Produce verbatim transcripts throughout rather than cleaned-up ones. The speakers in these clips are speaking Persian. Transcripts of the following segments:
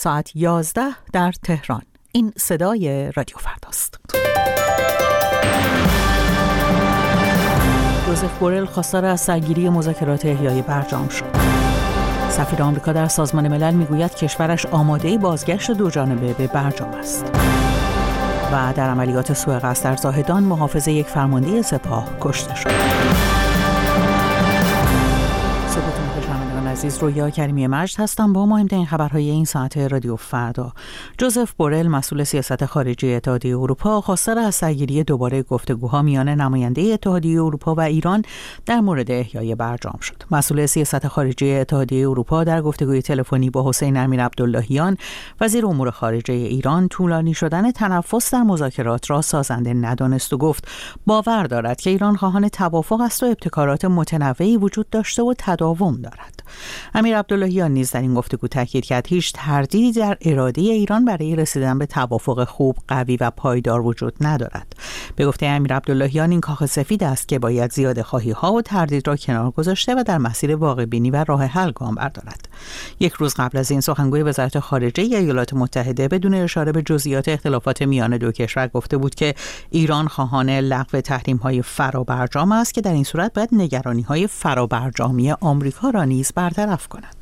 ساعت یازده در تهران. این صدای رادیو فرداست. جوزف بورل خواستار از سرگیری مذاکرات احیای برجام شد. سفیر آمریکا در سازمان ملل میگوید کشورش آماده بازگشت دو جانبه به برجام است. و در عملیات سوء قصد در زاهدان محافظ یک فرمانده سپاه کشته شد. صبحتون بخیر شنوندگان عزیز، رویا کریمی مجد هستم با مهمترین خبرهای این ساعت رادیو فردا. جوزف بورل مسئول سیاست خارجی اتحادیه اروپا خواستار از سرگیری دوباره گفتگوها میان نماینده اتحادیه اروپا و ایران در مورد احیای برجام شد. مسئول سیاست خارجی اتحادیه اروپا در گفتگوی تلفنی با حسین امیر عبداللهیان وزیر امور خارجه ایران طولانی شدن تنفس در مذاکرات را سازنده ندانست و گفت باور دارد که ایران خواهان توافق است و ابتکارات متنوعی وجود داشته و تداوم دارد. امیر عبداللهیان نیز در این گفتگو تاکید کرد هیچ تردیدی در اراده ایران برای رسیدن به توافق خوب، قوی و پایدار وجود ندارد. به گفته امیر عبداللهیان این کاخ سفید است که باید زیادخواهی ها و تردید را کنار گذاشته و در مسیر واقع بینی و راه حل گام بردارد. یک روز قبل از این سخنگوی وزارت خارجه ایالات متحده بدون اشاره به جزئیات اختلافات میان دو کشور گفته بود که ایران خواهان لغو تحریم‌های فرابرجام است که در این صورت باید نگرانی‌های فرابرجامی آمریکا را نیز برطرف کند.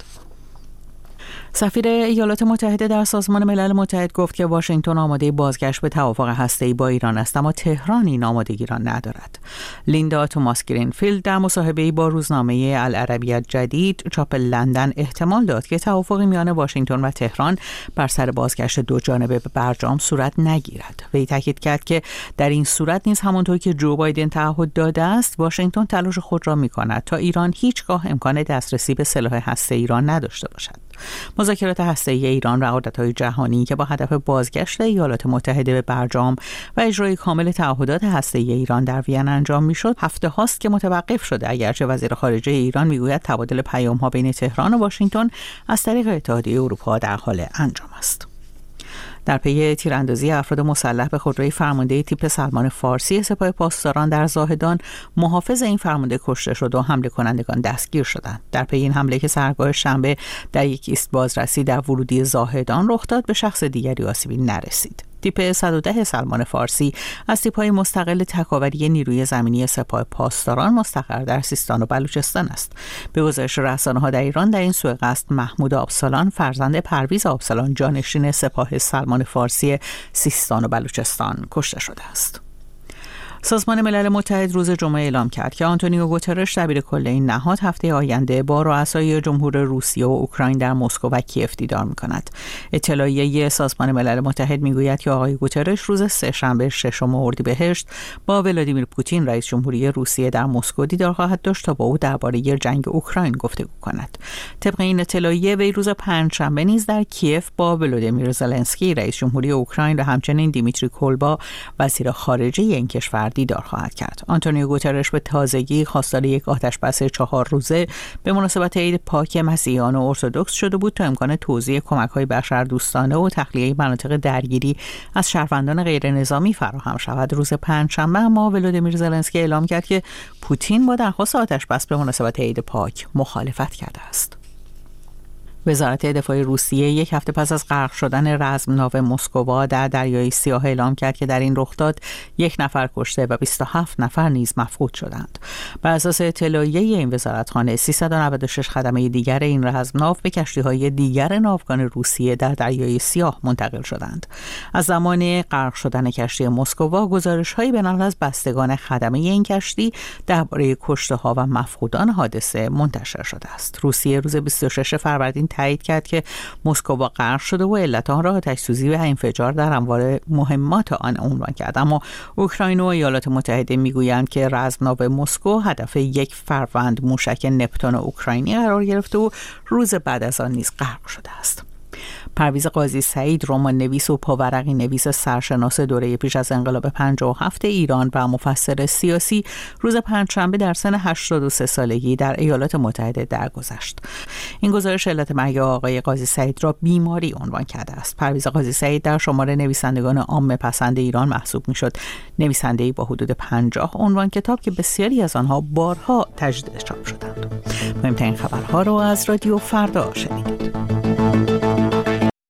سفیر ایالات متحده در سازمان ملل متحد گفت که واشنگتن آماده بازگشت به توافق هسته‌ای با ایران است، اما تهران این آمادگی را ندارد. لیندا توماس گرینفیلد در مصاحبه‌ای با روزنامه العربیه جدید چاپ لندن احتمال داد که توافقی میان واشنگتن و تهران بر سر بازگشت دو جانبه به برجام صورت نگیرد. وی تاکید کرد که در این صورت نیز همانطور که جو بایدن تعهد داده است، واشنگتن تلاش خود را می‌کند تا ایران هیچگاه امکان دسترسی به سلاح هسته‌ای را نداشته باشد. مذاکرات هسته‌ای ایران و قراردادهای جهانی که با هدف بازگشت ایالات متحده به برجام و اجرای کامل تعهدات هسته‌ای ایران در وین انجام میشد هفته هاست که متوقف شده، اگرچه وزیر خارجه ایران میگوید تبادل پیام‌ها بین تهران و واشنگتن از طریق اتحادیه اروپا در حال انجام است. در پی تیراندازی افراد مسلح به خودروی فرمانده تیپ سلمان فارسی سپاه پاسداران در زاهدان، محافظ این فرمانده کشته شد و حمله کنندگان دستگیر شدند. در پی این حمله که سرگاه شنبه در یک ایست بازرسی در ورودی زاهدان رخ داد، به شخص دیگری آسیبی نرسید. تیپ صد و ده سلمان فارسی از تیپ‌های مستقل تکاوری نیروی زمینی سپاه پاسداران مستقر در سیستان و بلوچستان است. به گزارش رسانه‌ها در ایران، در این سوء قصد محمود آبسالان فرزند پرویز آبسالان جانشین سپاه سلمان فارسی سیستان و بلوچستان کشته شده است. سازمان ملل متحد روز جمعه اعلام کرد که آنتونیو گوترش دبیرکل این نهاد هفته آینده با رؤسای جمهور روسیه و اوکراین در مسکو و کیف دیدار می‌کند. اطلاعیه سازمان ملل متحد می‌گوید که آقای گوترش روز سه‌شنبه ششم اردیبهشت با ولادیمیر پوتین رئیس جمهوری روسیه در مسکو دیدار خواهد داشت تا با او درباره جنگ اوکراین گفتگو کند. طبق این اطلاعیه وی روز پنجشنبه نیز در کیف با ولادیمیر زلنسکی رئیس جمهوری اوکراین و همچنین دیمیتری کولبا وزیر خارجه این کشور دیدار خواهد کرد. آنتونیو گوترش به تازگی خواستار یک آتشبس چهار روزه به مناسبت عید پاک مسیحیان و ارتدوکس شده بود تا امکان توزیع کمک‌های بشردوستانه و تخلیه مناطق درگیری از شهروندان غیر نظامی فراهم شود. روز پنجشنبه اما ولادیمیر زلنسکی اعلام کرد که پوتین با درخواست آتشبس به مناسبت عید پاک مخالفت کرده است. وزارت دفاع روسیه یک هفته پس از غرق شدن رزمناو مسکووا در دریای سیاه اعلام کرد که در این رخداد یک نفر کشته و بیست و هفت نفر نیز مفقود شدند. بر اساس اطلاعیه این وزارتخانه، سیصد و نود و شش خدمه دیگر این رزمناو به کشتی‌های دیگر ناوگان روسیه در دریای سیاه منتقل شدند. از زمان غرق شدن کشتی مسکووا، گزارش‌هایی به نقل از بستگان خدمه این کشتی درباره کشته‌ها و مفقودان حادثه منتشر شده است. روسیه روز بیست و ششم فروردین تایید کرد که مسکو غرق شده و علت آن را آتش‌سوزی و انفجار در انبار مهمات آن عنوان کرد، اما اوکراین و ایالات متحده میگویند که رزمناو مسکو هدف یک فروند موشک نپتون اوکراینی قرار گرفته و روز بعد از آن نیز غرق شده است. پرویز قاضی سعید، رمان نویس و پاورقی نویس سرشناس دوره پیش از انقلاب پنجاه و هفت ایران و مفسر سیاسی، روز پنجشنبه در سن هشتاد و سه سالگی در ایالات متحده درگذشت. این گزارش علت مرگ آقای قاضی سعید را بیماری عنوان کرده است. پرویز قاضی سعید در شمار نویسندگان عامه پسند ایران محسوب میشد. نویسنده‌ای با حدود پنجاه عنوان کتاب که بسیاری از آنها بارها تجدید چاپ شدند. مهمترین خبرها را از رادیو فردا شنیدید.